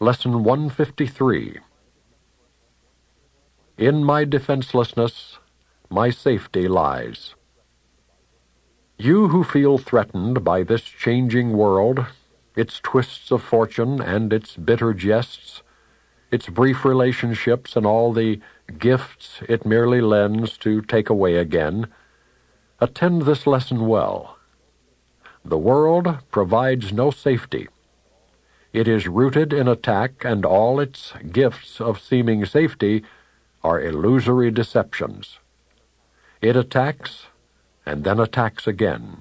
Lesson 153. In my defenselessness, my safety lies. You who feel threatened by this changing world, its twists of fortune and its bitter jests, its brief relationships and all the gifts it merely lends to take away again, attend this lesson well. The world provides no safety. It is rooted in attack, and all its gifts of seeming safety are illusory deceptions. It attacks, and then attacks again.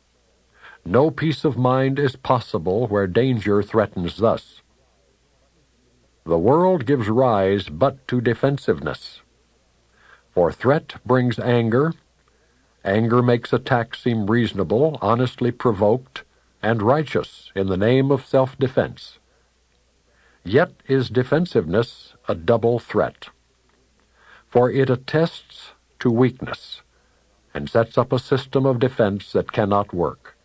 No peace of mind is possible where danger threatens thus. The world gives rise but to defensiveness. For threat brings anger. Anger makes attack seem reasonable, honestly provoked, and righteous in the name of self-defense. Yet is defensiveness a double threat. For it attests to weakness, and sets up a system of defense that cannot work.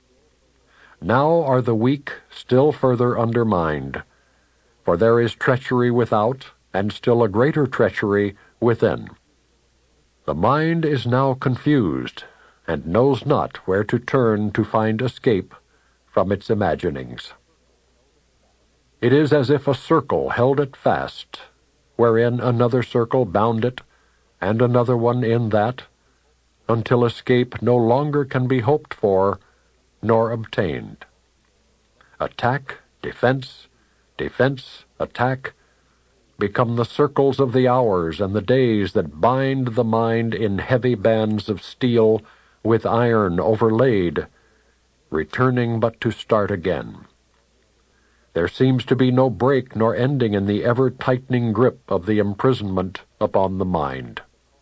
Now are the weak still further undermined, for there is treachery without, and still a greater treachery within. The mind is now confused, and knows not where to turn to find escape from its imaginings. It is as if a circle held it fast, wherein another circle bound it, and another one in that, until escape no longer can be hoped for, nor obtained. Attack, defense, defense, attack, become the circles of the hours and the days that bind the mind in heavy bands of steel with iron overlaid, returning but to start again. There seems to be no break nor ending in the ever-tightening grip of the imprisonment upon the mind.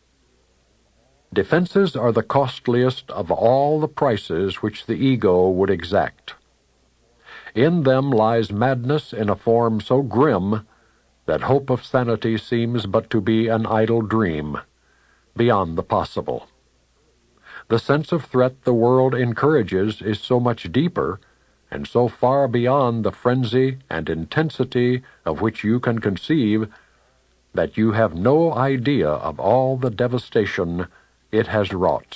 Defenses are the costliest of all the prices which the ego would exact. In them lies madness in a form so grim that hope of sanity seems but to be an idle dream, beyond the possible. The sense of threat the world encourages is so much deeper and so far beyond the frenzy and intensity of which you can conceive that you have no idea of all the devastation it has wrought.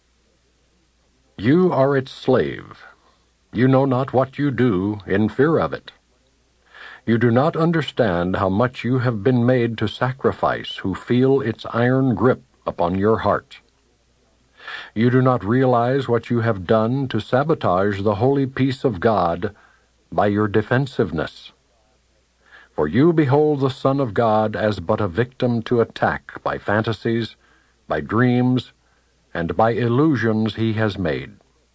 You are its slave. You know not what you do in fear of it. You do not understand how much you have been made to sacrifice who feel its iron grip upon your heart. You do not realize what you have done to sabotage the holy peace of God by your defensiveness. For you behold the Son of God as but a victim to attack by fantasies, by dreams, and by illusions he has made.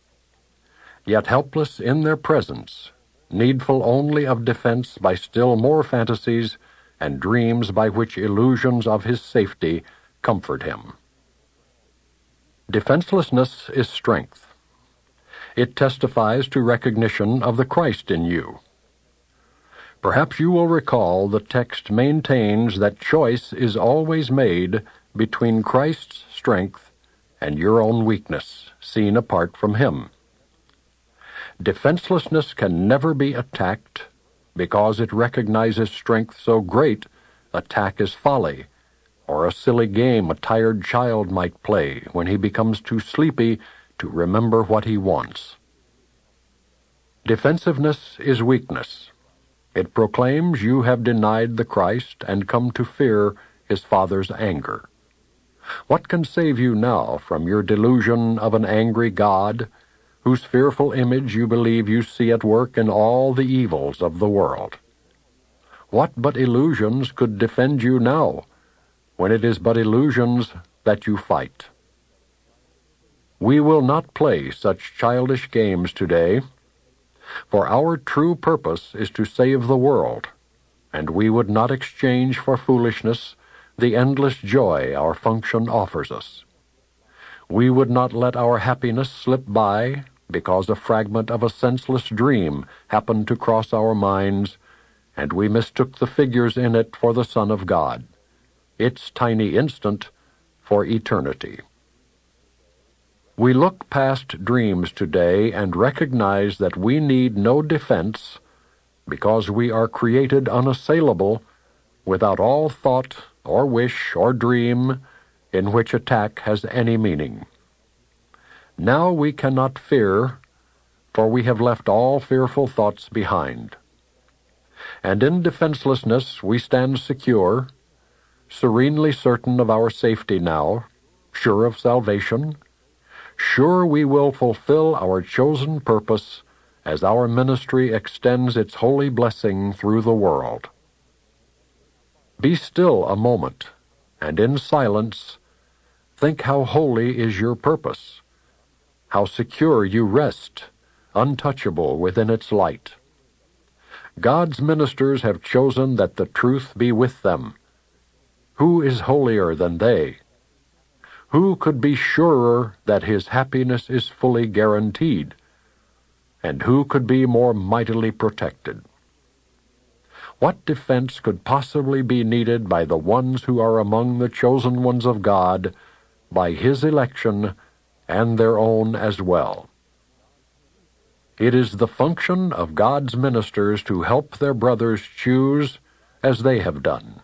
Yet helpless in their presence, needful only of defense by still more fantasies and dreams by which illusions of his safety comfort him. Defenselessness is strength. It testifies to recognition of the Christ in you. Perhaps you will recall the text maintains that choice is always made between Christ's strength and your own weakness, seen apart from him. Defenselessness can never be attacked, because it recognizes strength so great, attack is folly, or a silly game a tired child might play when he becomes too sleepy to remember what he wants. Defensiveness is weakness. It proclaims you have denied the Christ and come to fear his Father's anger. What can save you now from your delusion of an angry God, whose fearful image you believe you see at work in all the evils of the world? What but illusions could defend you now, when it is but illusions that you fight? We will not play such childish games today, for our true purpose is to save the world, and we would not exchange for foolishness the endless joy our function offers us. We would not let our happiness slip by because a fragment of a senseless dream happened to cross our minds, and we mistook the figures in it for the Son of God, its tiny instant for eternity. We look past dreams today and recognize that we need no defense because we are created unassailable, without all thought or wish or dream in which attack has any meaning. Now we cannot fear, for we have left all fearful thoughts behind. And in defenselessness we stand secure, serenely certain of our safety now, sure of salvation, sure we will fulfill our chosen purpose as our ministry extends its holy blessing through the world. Be still a moment, and in silence think how holy is your purpose, how secure you rest, untouchable within its light. God's ministers have chosen that the truth be with them. Who is holier than they? Who could be surer that his happiness is fully guaranteed? And who could be more mightily protected? What defense could possibly be needed by the ones who are among the chosen ones of God, by his election, and their own as well? It is the function of God's ministers to help their brothers choose as they have done.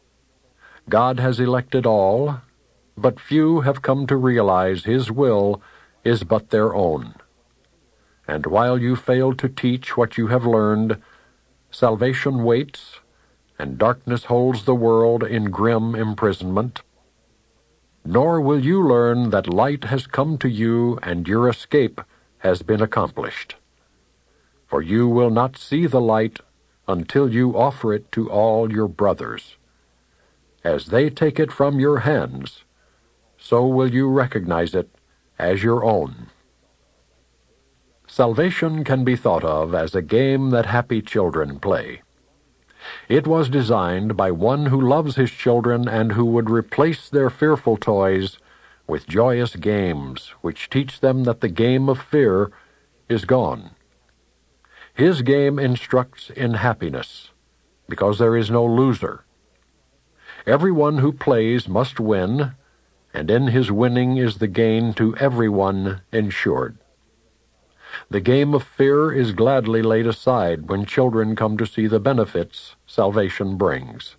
God has elected all, but few have come to realize his will is but their own. And while you fail to teach what you have learned, salvation waits, and darkness holds the world in grim imprisonment. Nor will you learn that light has come to you and your escape has been accomplished. For you will not see the light until you offer it to all your brothers. As they take it from your hands, so will you recognize it as your own. Salvation can be thought of as a game that happy children play. It was designed by one who loves his children and who would replace their fearful toys with joyous games which teach them that the game of fear is gone. His game instructs in happiness, because there is no loser. Everyone who plays must win, and in his winning is the gain to everyone ensured. The game of fear is gladly laid aside when children come to see the benefits salvation brings.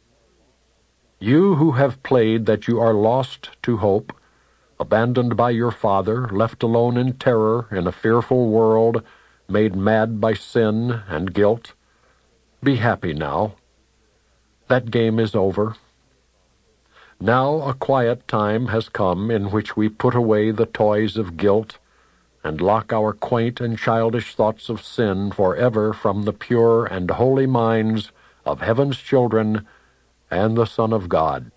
You who have played that you are lost to hope, abandoned by your father, left alone in terror in a fearful world, made mad by sin and guilt, be happy now. That game is over. Now a quiet time has come in which we put away the toys of guilt and lock our quaint and childish thoughts of sin forever from the pure and holy minds of heaven's children and the Son of God.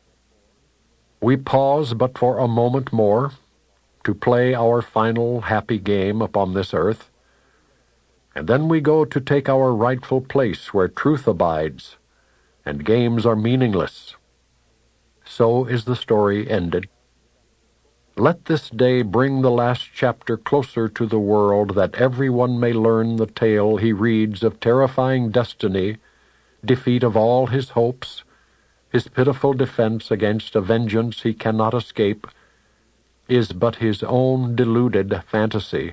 We pause but for a moment more to play our final happy game upon this earth, and then we go to take our rightful place where truth abides, and games are meaningless. So is the story ended. Let this day bring the last chapter closer to the world, that everyone may learn the tale he reads of terrifying destiny, defeat of all his hopes, his pitiful defense against a vengeance he cannot escape, is but his own deluded fantasy.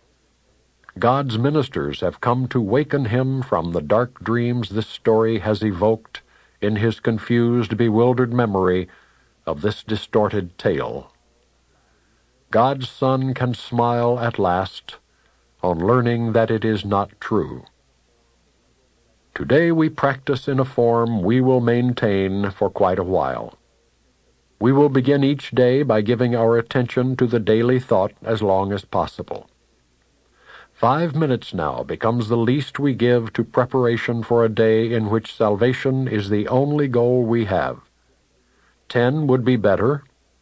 God's ministers have come to waken him from the dark dreams this story has evoked in his confused, bewildered memory of this distorted tale. God's Son can smile at last on learning that it is not true. Today we practice in a form we will maintain for quite a while. We will begin each day by giving our attention to the daily thought as long as possible. 5 minutes now becomes the least we give to preparation for a day in which salvation is the only goal we have. 10 would be better,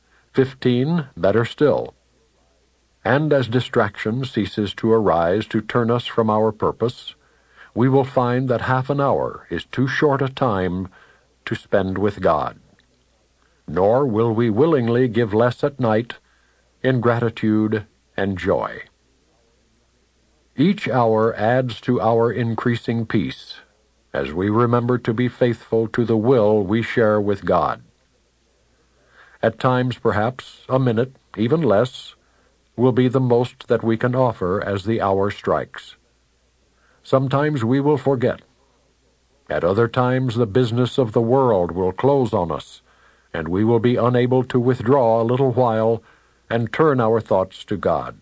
15 better still. And as distraction ceases to arise to turn us from our purpose, we will find that half an hour is too short a time to spend with God. Nor will we willingly give less at night in gratitude and joy. Each hour adds to our increasing peace, as we remember to be faithful to the will we share with God. At times, perhaps, a minute, even less, will be the most that we can offer as the hour strikes. Sometimes we will forget. At other times the business of the world will close on us, and we will be unable to withdraw a little while and turn our thoughts to God.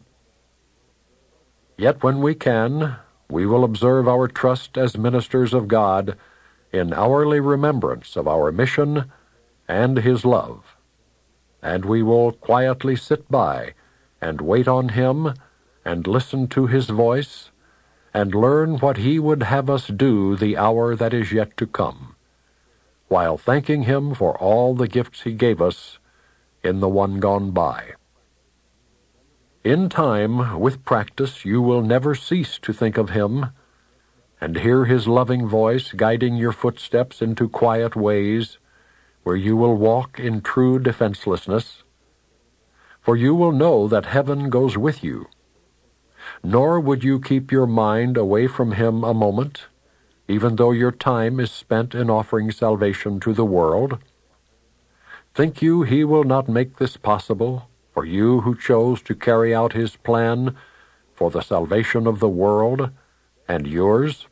Yet when we can, we will observe our trust as ministers of God in hourly remembrance of our mission and His love, and we will quietly sit by and wait on Him and listen to His voice and learn what He would have us do the hour that is yet to come, while thanking Him for all the gifts He gave us in the one gone by. In time, with practice, you will never cease to think of Him and hear His loving voice guiding your footsteps into quiet ways where you will walk in true defenselessness. For you will know that heaven goes with you. Nor would you keep your mind away from Him a moment, even though your time is spent in offering salvation to the world. Think you He will not make this possible for you who chose to carry out His plan for the salvation of the world and yours?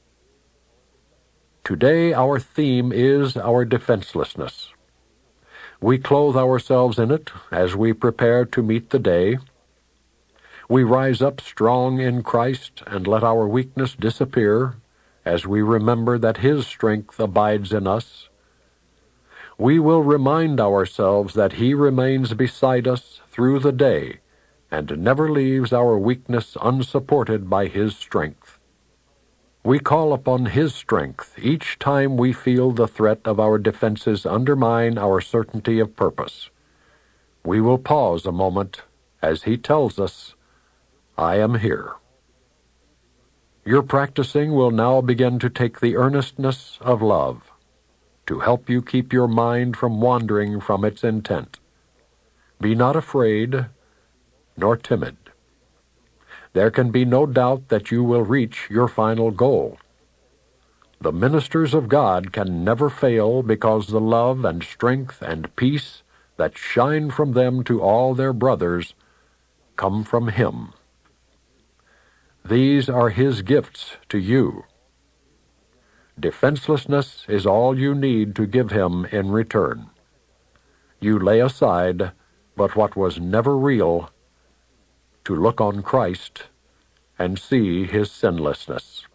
Today our theme is our defenselessness. We clothe ourselves in it as we prepare to meet the day. We rise up strong in Christ and let our weakness disappear as we remember that His strength abides in us. We will remind ourselves that He remains beside us through the day and never leaves our weakness unsupported by His strength. We call upon His strength each time we feel the threat of our defenses undermine our certainty of purpose. We will pause a moment as He tells us, "I am here." Your practicing will now begin to take the earnestness of love to help you keep your mind from wandering from its intent. Be not afraid nor timid. There can be no doubt that you will reach your final goal. The ministers of God can never fail because the love and strength and peace that shine from them to all their brothers come from Him. These are His gifts to you. Defenselessness is all you need to give Him in return. You lay aside but what was never real to look on Christ and see His sinlessness.